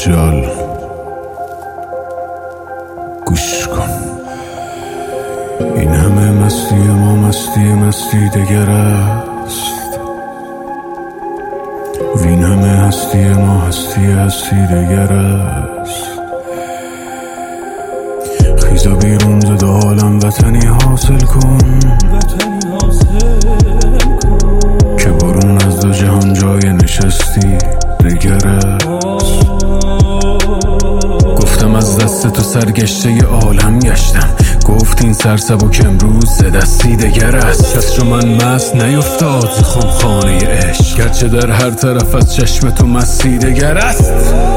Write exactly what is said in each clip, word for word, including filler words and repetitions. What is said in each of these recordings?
دجال گوش کن، این همه مستی ما مستی مستی دگر است، وین همه هستی ما هستی هستی دگر است. خیزا بیرون زد عالم وطنی حاصل کن، که برون از دو جهان جای نشستی دگر است. گفتم از دست تو سرگشته ی عالم گشتم، گفت این سرسبک امروز ز دستی دگر است. کس رو من مست نیفتاد ز خمخانه عشق، گرچه در هر طرف از چشم تو مستی دگر است.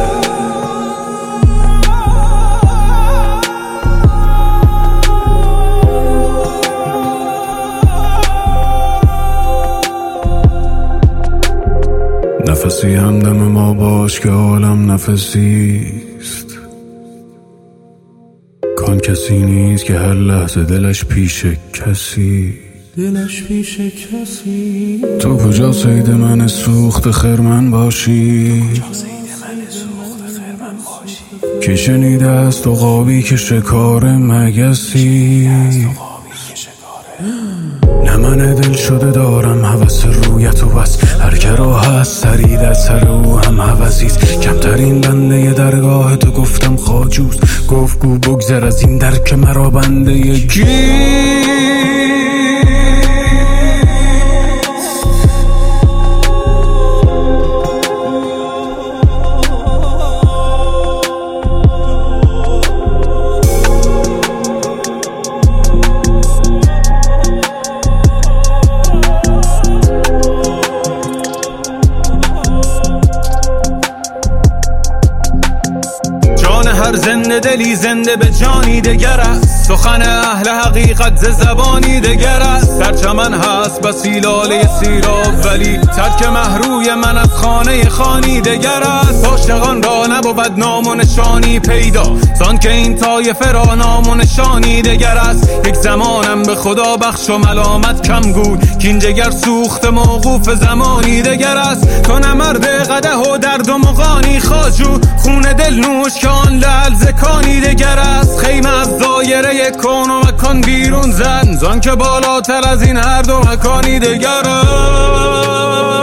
نفسی همدم ما باش که عالم نفسیست، کان کسی نیست که هر لحظه دلش پیش کسی دلش پیش کسی. تو کجا صید من سوخت خرمن باشی، که شنیده است عقابی که شکار مگسی. نه من دل شده دارم هوس رویت و بس، هر که را هست سری در سر او هم هوسیست. کمترین بنده درگاه تو گفتم خواجوست، گفت گو بگذر از این در که مرا بنده یکی. هر زنده دلی زنده به جانی دگر است، سخن اهل حقیقت ز زبانی دگر است. در چمن هست بسی لاله سیراب، ولی ترک محروی من از خانه خانی دگر است. عاشقان را نبود نام و نشانی پیدا، زان که این طایفه را نام و نشانی دگر است. یک زمانم به خدا بخش و ملامت کم گوی، کین جگر سوخت موقوف زمانی دگر است. تو نه مرد قدح و درد و مغانی خواجو، خون دل نوش که آن لعل کانی دگر است. خیمه از دایره کون و مکان بیرون زن، زان که بالاتر از این هر دو مکانی دگر است.